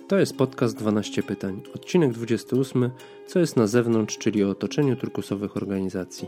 To jest podcast 12 pytań, odcinek 28, co jest na zewnątrz, czyli o otoczeniu turkusowych organizacji.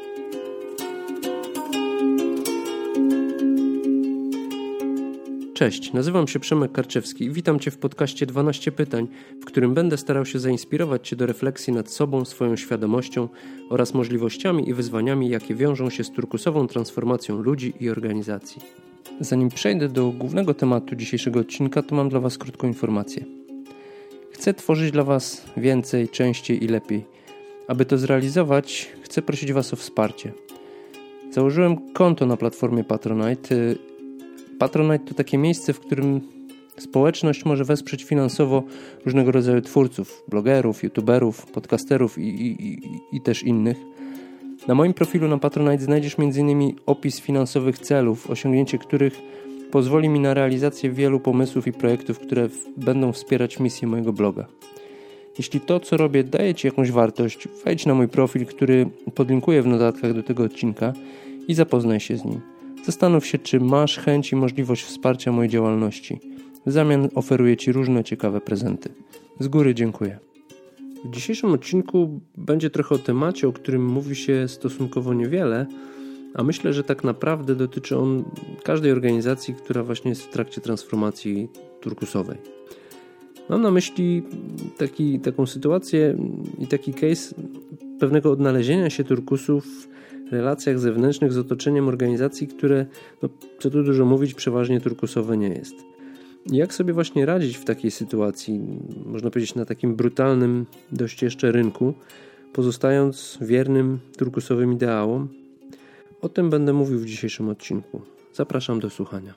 Cześć, nazywam się Przemek Karczewski i witam Cię w podcaście 12 pytań, w którym będę starał się zainspirować Cię do refleksji nad sobą, swoją świadomością oraz możliwościami i wyzwaniami, jakie wiążą się z turkusową transformacją ludzi i organizacji. Zanim przejdę do głównego tematu dzisiejszego odcinka, to mam dla Was krótką informację. Chcę tworzyć dla Was więcej, częściej i lepiej. Aby to zrealizować, chcę prosić Was o wsparcie. Założyłem konto na platformie Patronite. Patronite to takie miejsce, w którym społeczność może wesprzeć finansowo różnego rodzaju twórców, blogerów, youtuberów, podcasterów i też innych. Na moim profilu na Patronite znajdziesz m.in. opis finansowych celów, osiągnięcie których pozwoli mi na realizację wielu pomysłów i projektów, które będą wspierać misję mojego bloga. Jeśli to, co robię, daje Ci jakąś wartość, wejdź na mój profil, który podlinkuję w notatkach do tego odcinka i zapoznaj się z nim. Zastanów się, czy masz chęć i możliwość wsparcia mojej działalności. W zamian oferuję Ci różne ciekawe prezenty. Z góry dziękuję. W dzisiejszym odcinku będzie trochę o temacie, o którym mówi się stosunkowo niewiele, a myślę, że tak naprawdę dotyczy on każdej organizacji, która właśnie jest w trakcie transformacji turkusowej. Mam na myśli taką sytuację i taki case pewnego odnalezienia się turkusów w relacjach zewnętrznych z otoczeniem organizacji, które, co tu dużo mówić, przeważnie turkusowe nie jest. Jak sobie właśnie radzić w takiej sytuacji, można powiedzieć na takim brutalnym dość jeszcze rynku, pozostając wiernym turkusowym ideałom? O tym będę mówił w dzisiejszym odcinku. Zapraszam do słuchania.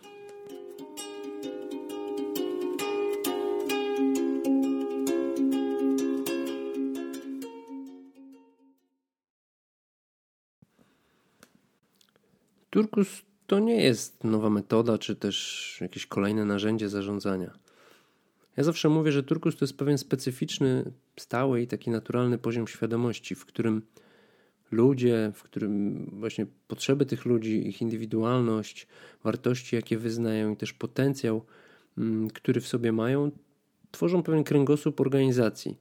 Turkus to nie jest nowa metoda, czy też jakieś kolejne narzędzie zarządzania. Ja zawsze mówię, że turkus to jest pewien specyficzny, stały i taki naturalny poziom świadomości, w którym ludzie, w którym właśnie potrzeby tych ludzi, ich indywidualność, wartości, jakie wyznają i też potencjał, który w sobie mają, tworzą pewien kręgosłup organizacji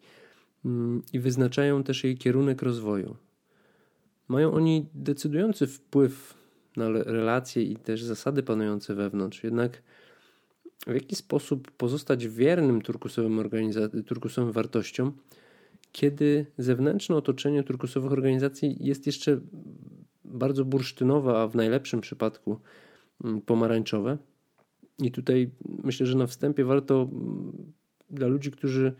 i wyznaczają też jej kierunek rozwoju. Mają oni decydujący wpływ na relacje i też zasady panujące wewnątrz. Jednak w jaki sposób pozostać wiernym turkusowym wartościom, kiedy zewnętrzne otoczenie turkusowych organizacji jest jeszcze bardzo bursztynowe, a w najlepszym przypadku pomarańczowe. I tutaj myślę, że na wstępie warto dla ludzi, którzy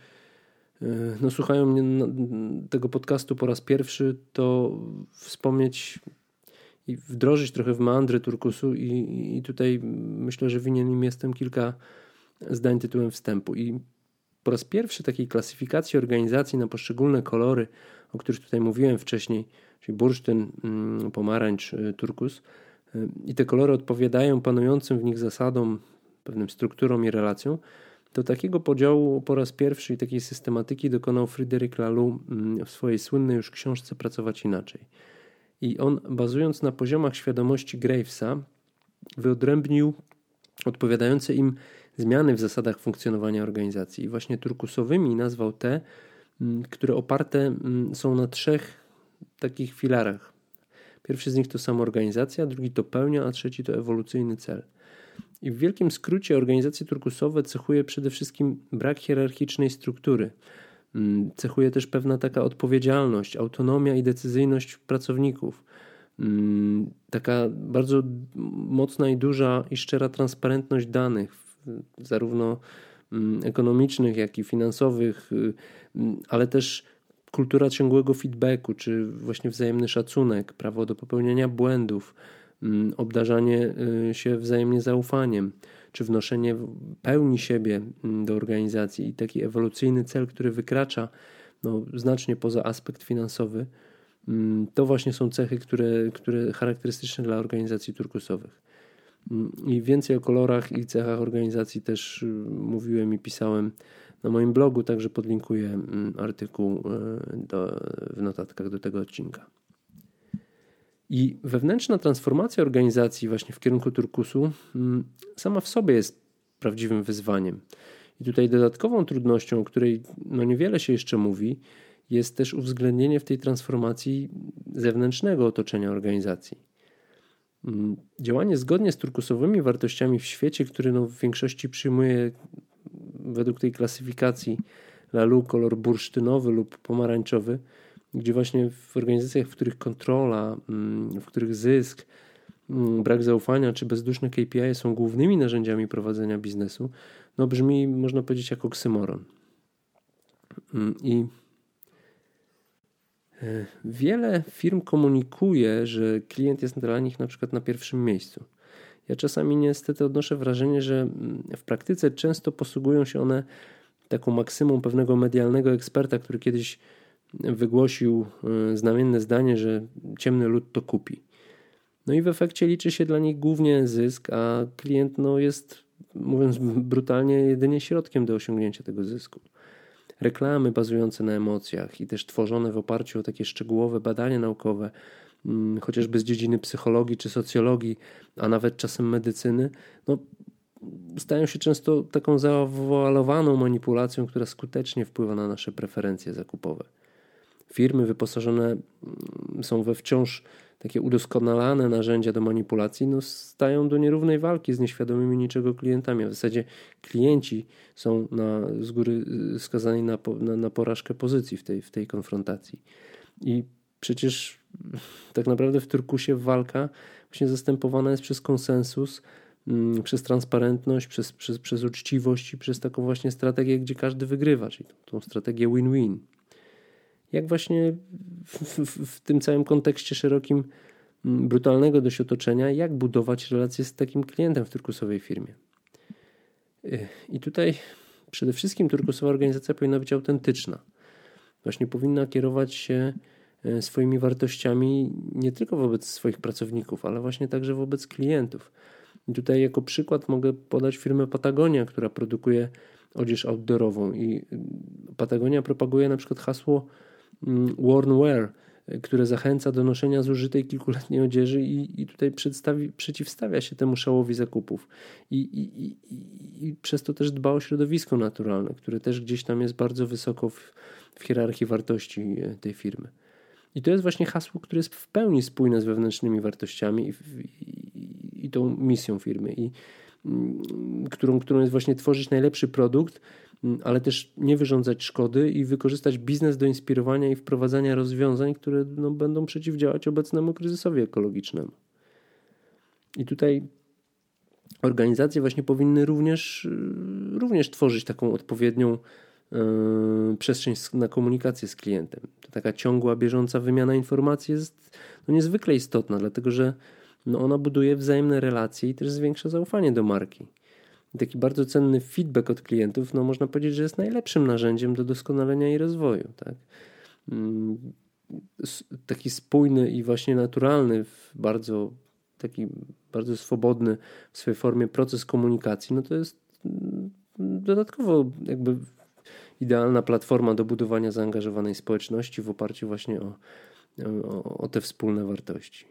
słuchają mnie tego podcastu po raz pierwszy, to wspomnieć i wdrożyć trochę w meandry turkusu i tutaj myślę, że winien im jestem kilka zdań tytułem wstępu. I po raz pierwszy takiej klasyfikacji organizacji na poszczególne kolory, o których tutaj mówiłem wcześniej, czyli bursztyn, pomarańcz, turkus, i te kolory odpowiadają panującym w nich zasadom, pewnym strukturom i relacjom, to takiego podziału po raz pierwszy i takiej systematyki dokonał Frédéric Laloux w swojej słynnej już książce Pracować inaczej. I on, bazując na poziomach świadomości Gravesa, wyodrębnił odpowiadające im zmiany w zasadach funkcjonowania organizacji. I właśnie turkusowymi nazwał te, które oparte są na 3 takich filarach. Pierwszy z nich to samoorganizacja, drugi to pełnia, a trzeci to ewolucyjny cel. I w wielkim skrócie organizacje turkusowe cechuje przede wszystkim brak hierarchicznej struktury. Cechuje też pewna taka odpowiedzialność, autonomia i decyzyjność pracowników. Taka bardzo mocna i duża i szczera transparentność danych, zarówno ekonomicznych, jak i finansowych, ale też kultura ciągłego feedbacku, czy właśnie wzajemny szacunek, prawo do popełniania błędów, obdarzanie się wzajemnie zaufaniem, czy wnoszenie pełni siebie do organizacji i taki ewolucyjny cel, który wykracza znacznie poza aspekt finansowy, to właśnie są cechy, które charakterystyczne dla organizacji turkusowych. I więcej o kolorach i cechach organizacji też mówiłem i pisałem na moim blogu, także podlinkuję artykuł w notatkach do tego odcinka. I wewnętrzna transformacja organizacji właśnie w kierunku turkusu sama w sobie jest prawdziwym wyzwaniem. I tutaj dodatkową trudnością, o której niewiele się jeszcze mówi, jest też uwzględnienie w tej transformacji zewnętrznego otoczenia organizacji. Działanie zgodnie z turkusowymi wartościami w świecie, który w większości przyjmuje według tej klasyfikacji LALU kolor bursztynowy lub pomarańczowy, gdzie właśnie w organizacjach, w których kontrola, w których zysk, brak zaufania czy bezduszne KPI są głównymi narzędziami prowadzenia biznesu, brzmi, można powiedzieć, jak oksymoron. I wiele firm komunikuje, że klient jest dla nich na przykład na pierwszym miejscu. Ja czasami niestety odnoszę wrażenie, że w praktyce często posługują się one taką maksymą pewnego medialnego eksperta, który kiedyś wygłosił znamienne zdanie, że ciemny lud to kupi. I w efekcie liczy się dla nich głównie zysk, a klient jest, mówiąc brutalnie, jedynie środkiem do osiągnięcia tego zysku. Reklamy bazujące na emocjach i też tworzone w oparciu o takie szczegółowe badania naukowe, chociażby z dziedziny psychologii czy socjologii, a nawet czasem medycyny, stają się często taką zawoalowaną manipulacją, która skutecznie wpływa na nasze preferencje zakupowe. Firmy wyposażone są we wciąż takie udoskonalane narzędzia do manipulacji, stają do nierównej walki z nieświadomymi niczego klientami. W zasadzie klienci są z góry skazani na porażkę pozycji w tej konfrontacji. I przecież tak naprawdę w turkusie walka właśnie zastępowana jest przez konsensus, przez transparentność, przez uczciwość i przez taką właśnie strategię, gdzie każdy wygrywa, czyli tą strategię win-win. Jak właśnie w tym całym kontekście szerokim brutalnego dość otoczenia, jak budować relacje z takim klientem w turkusowej firmie. I tutaj przede wszystkim turkusowa organizacja powinna być autentyczna. Właśnie powinna kierować się swoimi wartościami nie tylko wobec swoich pracowników, ale właśnie także wobec klientów. I tutaj jako przykład mogę podać firmę Patagonia, która produkuje odzież outdoorową i Patagonia propaguje na przykład hasło worn wear, które zachęca do noszenia zużytej kilkuletniej odzieży i tutaj przeciwstawia się temu szałowi zakupów. I przez to też dba o środowisko naturalne, które też gdzieś tam jest bardzo wysoko w hierarchii wartości tej firmy. I to jest właśnie hasło, które jest w pełni spójne z wewnętrznymi wartościami i tą misją firmy, którą jest właśnie tworzyć najlepszy produkt, ale też nie wyrządzać szkody i wykorzystać biznes do inspirowania i wprowadzania rozwiązań, które będą przeciwdziałać obecnemu kryzysowi ekologicznemu. I tutaj organizacje właśnie powinny również tworzyć taką odpowiednią przestrzeń na komunikację z klientem. To taka ciągła, bieżąca wymiana informacji jest niezwykle istotna, dlatego że ona buduje wzajemne relacje i też zwiększa zaufanie do marki. I taki bardzo cenny feedback od klientów, można powiedzieć, że jest najlepszym narzędziem do doskonalenia i rozwoju. Tak? Taki spójny i właśnie naturalny, taki bardzo swobodny w swojej formie proces komunikacji, to jest dodatkowo jakby idealna platforma do budowania zaangażowanej społeczności w oparciu właśnie o te wspólne wartości.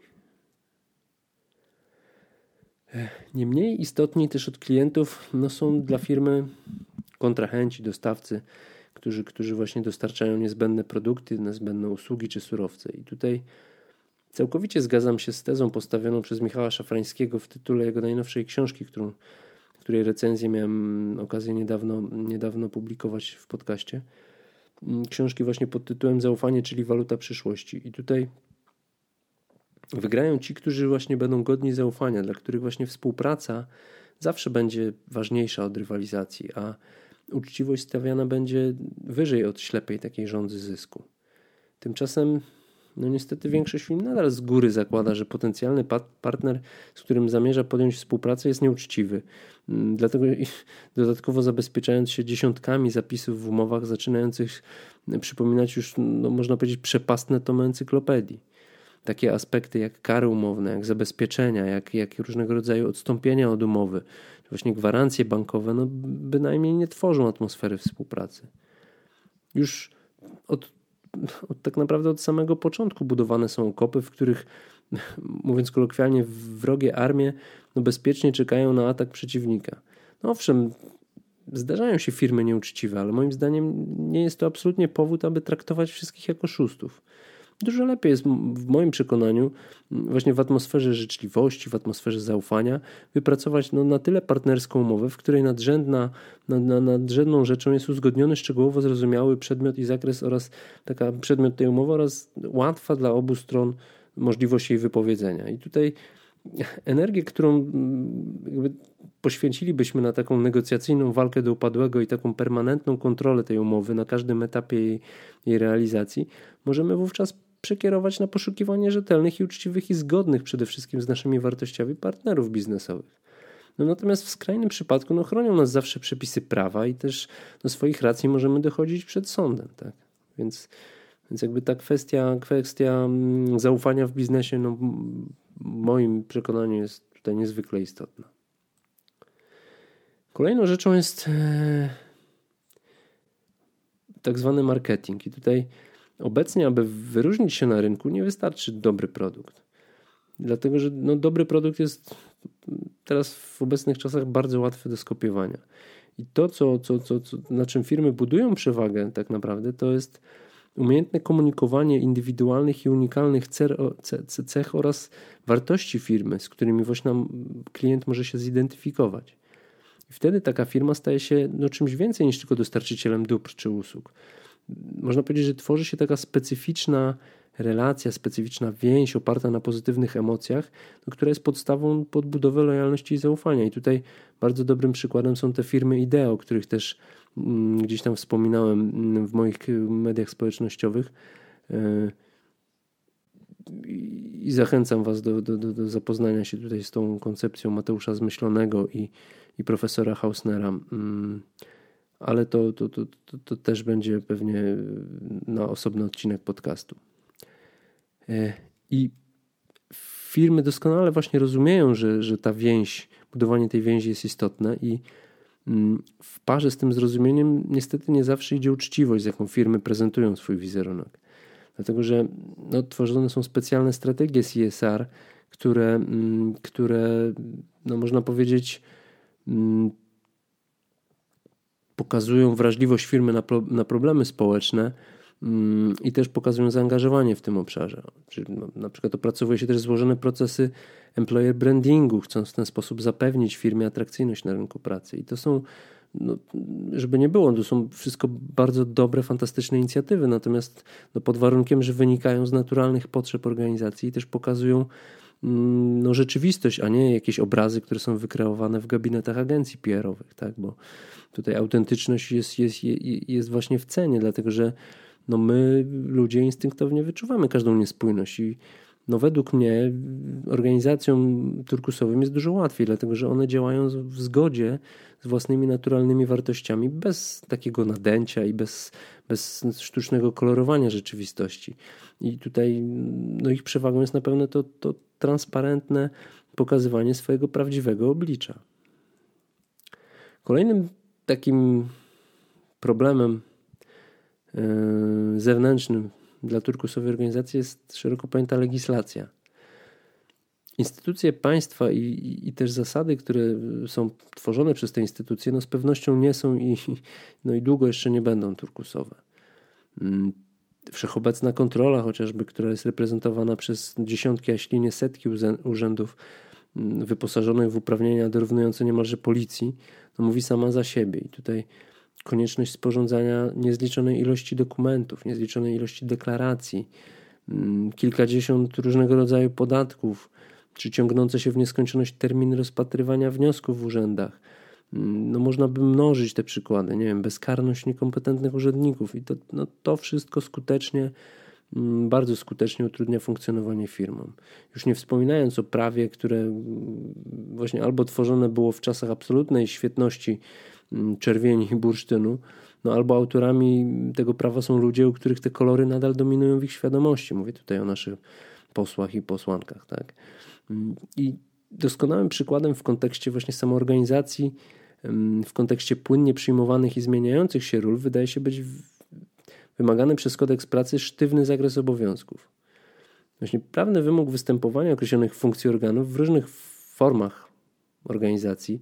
Nie mniej istotni też od klientów są dla firmy kontrahenci, dostawcy, którzy właśnie dostarczają niezbędne produkty, niezbędne usługi czy surowce. I tutaj całkowicie zgadzam się z tezą postawioną przez Michała Szafrańskiego w tytule jego najnowszej książki, której recenzję miałem okazję niedawno publikować w podcaście. Książki właśnie pod tytułem Zaufanie, czyli waluta przyszłości. I tutaj wygrają ci, którzy właśnie będą godni zaufania, dla których właśnie współpraca zawsze będzie ważniejsza od rywalizacji, a uczciwość stawiana będzie wyżej od ślepej takiej żądzy zysku. Tymczasem niestety większość firm nadal z góry zakłada, że potencjalny partner, z którym zamierza podjąć współpracę, jest nieuczciwy. Dlatego dodatkowo zabezpieczając się dziesiątkami zapisów w umowach zaczynających przypominać już, można powiedzieć, przepastne tomy encyklopedii. Takie aspekty jak kary umowne, jak zabezpieczenia, jak różnego rodzaju odstąpienia od umowy, czy właśnie gwarancje bankowe, bynajmniej nie tworzą atmosfery współpracy. Już tak naprawdę od samego początku budowane są okopy, w których, mówiąc kolokwialnie, wrogie armie bezpiecznie czekają na atak przeciwnika. Owszem, zdarzają się firmy nieuczciwe, ale moim zdaniem nie jest to absolutnie powód, aby traktować wszystkich jako oszustów. Dużo lepiej jest w moim przekonaniu właśnie w atmosferze życzliwości, w atmosferze zaufania wypracować na tyle partnerską umowę, w której nadrzędną rzeczą jest uzgodniony, szczegółowo zrozumiały przedmiot i zakres oraz przedmiot tej umowy oraz łatwa dla obu stron możliwość jej wypowiedzenia. I tutaj energię, którą jakby poświęcilibyśmy na taką negocjacyjną walkę do upadłego i taką permanentną kontrolę tej umowy na każdym etapie jej realizacji, możemy wówczas przekierować na poszukiwanie rzetelnych i uczciwych i zgodnych przede wszystkim z naszymi wartościami partnerów biznesowych. Natomiast w skrajnym przypadku chronią nas zawsze przepisy prawa i też do swoich racji możemy dochodzić przed sądem. Tak? Więc jakby ta kwestia zaufania w biznesie w moim przekonaniu jest tutaj niezwykle istotna. Kolejną rzeczą jest tak zwany marketing. I tutaj obecnie, aby wyróżnić się na rynku, nie wystarczy dobry produkt. Dlatego, że dobry produkt jest teraz w obecnych czasach bardzo łatwy do skopiowania. I to, na czym firmy budują przewagę tak naprawdę, to jest umiejętne komunikowanie indywidualnych i unikalnych cech oraz wartości firmy, z którymi właśnie klient może się zidentyfikować. I wtedy taka firma staje się czymś więcej niż tylko dostarczycielem dóbr czy usług. Można powiedzieć, że tworzy się taka specyficzna relacja, specyficzna więź oparta na pozytywnych emocjach, która jest podstawą podbudowy lojalności i zaufania. I tutaj bardzo dobrym przykładem są te firmy Ideo, o których też gdzieś tam wspominałem w moich mediach społecznościowych. I zachęcam Was do zapoznania się tutaj z tą koncepcją Mateusza Zmyślonego i profesora Hausnera. Ale to też będzie pewnie na osobny odcinek podcastu. I firmy doskonale właśnie rozumieją, że ta więź, budowanie tej więzi jest istotne i w parze z tym zrozumieniem niestety nie zawsze idzie uczciwość, z jaką firmy prezentują swój wizerunek. Dlatego, że tworzone są specjalne strategie CSR, które można powiedzieć pokazują wrażliwość firmy na problemy społeczne i też pokazują zaangażowanie w tym obszarze. Czyli na przykład opracowuje się też złożone procesy employer brandingu, chcąc w ten sposób zapewnić firmie atrakcyjność na rynku pracy. I to są, żeby nie było, to są wszystko bardzo dobre, fantastyczne inicjatywy, natomiast pod warunkiem, że wynikają z naturalnych potrzeb organizacji i też pokazują rzeczywistość, a nie jakieś obrazy, które są wykreowane w gabinetach agencji PR-owych, tak? Bo tutaj autentyczność jest właśnie w cenie, dlatego że my ludzie instynktownie wyczuwamy każdą niespójność i według mnie organizacjom turkusowym jest dużo łatwiej, dlatego że one działają w zgodzie z własnymi naturalnymi wartościami, bez takiego nadęcia i bez sztucznego kolorowania rzeczywistości. I tutaj ich przewagą jest na pewno to transparentne pokazywanie swojego prawdziwego oblicza. Kolejnym takim problemem zewnętrznym dla turkusowej organizacji jest szeroko pojęta legislacja. Instytucje państwa i też zasady, które są tworzone przez te instytucje, z pewnością nie są i długo jeszcze nie będą turkusowe. Wszechobecna kontrola chociażby, która jest reprezentowana przez dziesiątki, a jeśli nie setki urzędów wyposażonych w uprawnienia dorównujące niemalże policji, mówi sama za siebie. I tutaj konieczność sporządzania niezliczonej ilości dokumentów, niezliczonej ilości deklaracji, kilkadziesiąt różnego rodzaju podatków, czy ciągnące się w nieskończoność terminy rozpatrywania wniosków w urzędach. Można by mnożyć te przykłady, bezkarność niekompetentnych urzędników i to wszystko bardzo skutecznie utrudnia funkcjonowanie firmom. Już nie wspominając o prawie, które właśnie albo tworzone było w czasach absolutnej świetności czerwieni i bursztynu, albo autorami tego prawa są ludzie, u których te kolory nadal dominują w ich świadomości. Mówię tutaj o naszych posłach i posłankach. Tak? I doskonałym przykładem w kontekście właśnie samoorganizacji, w kontekście płynnie przyjmowanych i zmieniających się ról wydaje się być wymagany przez kodeks pracy sztywny zakres obowiązków. Właśnie prawny wymóg występowania określonych funkcji organów w różnych formach organizacji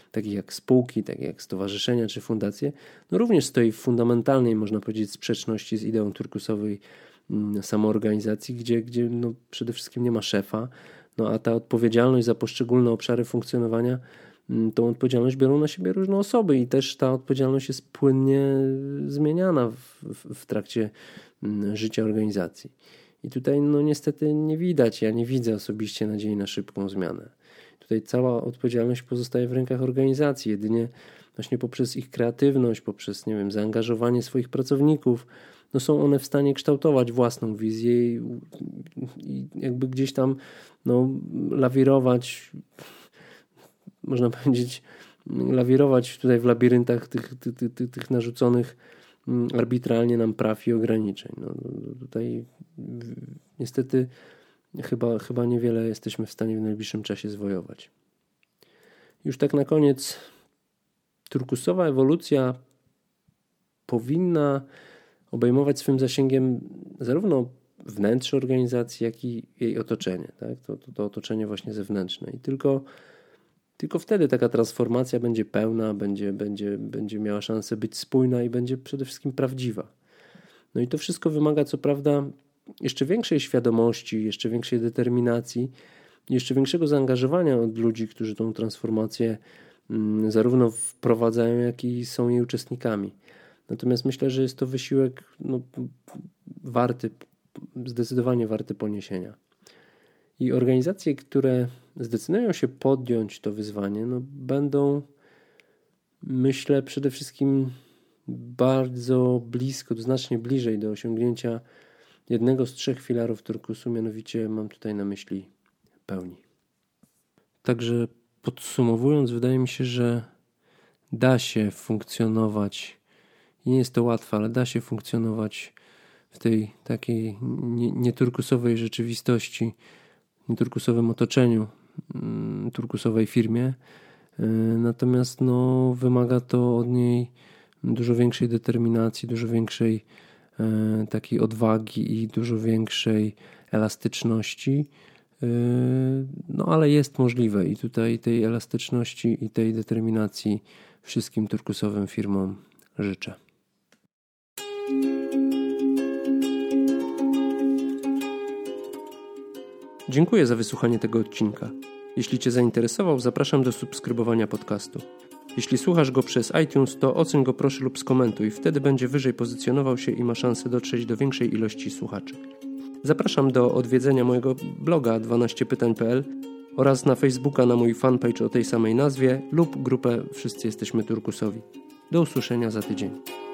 takich jak spółki, takie jak stowarzyszenia czy fundacje, no również stoi w fundamentalnej, można powiedzieć, sprzeczności z ideą turkusowej samoorganizacji, gdzie no przede wszystkim nie ma szefa, no a ta odpowiedzialność za poszczególne obszary funkcjonowania, tą odpowiedzialność biorą na siebie różne osoby i też ta odpowiedzialność jest płynnie zmieniana w trakcie życia organizacji. I tutaj no niestety nie widać, ja nie widzę osobiście nadziei na szybką zmianę. Tutaj cała odpowiedzialność pozostaje w rękach organizacji, jedynie właśnie poprzez ich kreatywność, poprzez, nie wiem, zaangażowanie swoich pracowników, no są one w stanie kształtować własną wizję i jakby gdzieś tam no, lawirować, można powiedzieć, lawirować tutaj w labiryntach tych narzuconych arbitralnie nam praw i ograniczeń. No, tutaj niestety chyba niewiele jesteśmy w stanie w najbliższym czasie zwojować. Już tak na koniec, turkusowa ewolucja powinna obejmować swym zasięgiem zarówno wnętrze organizacji, jak i jej otoczenie. Tak? To otoczenie właśnie zewnętrzne. I tylko wtedy taka transformacja będzie pełna, będzie miała szansę być spójna i będzie przede wszystkim prawdziwa. No i to wszystko wymaga co prawda jeszcze większej świadomości, jeszcze większej determinacji, jeszcze większego zaangażowania od ludzi, którzy tą transformację zarówno wprowadzają, jak i są jej uczestnikami. Natomiast myślę, że jest to wysiłek zdecydowanie warty poniesienia. I organizacje, które zdecydują się podjąć to wyzwanie, no będą, myślę, przede wszystkim bardzo blisko, znacznie bliżej do osiągnięcia jednego z 3 filarów turkusu, mianowicie mam tutaj na myśli pełni. Także podsumowując, wydaje mi się, że da się funkcjonować i nie jest to łatwe, ale da się funkcjonować w tej takiej nieturkusowej rzeczywistości, nieturkusowym otoczeniu, turkusowej firmie. Natomiast wymaga to od niej dużo większej determinacji, dużo większej takiej odwagi i dużo większej elastyczności. Ale jest możliwe i tutaj tej elastyczności i tej determinacji wszystkim turkusowym firmom życzę. Dziękuję za wysłuchanie tego odcinka. Jeśli Cię zainteresował, zapraszam do subskrybowania podcastu. Jeśli słuchasz go przez iTunes, to oceń go proszę lub skomentuj, wtedy będzie wyżej pozycjonował się i ma szansę dotrzeć do większej ilości słuchaczy. Zapraszam do odwiedzenia mojego bloga 12pytań.pl oraz na Facebooka na mój fanpage o tej samej nazwie lub grupę Wszyscy Jesteśmy Turkusowi. Do usłyszenia za tydzień.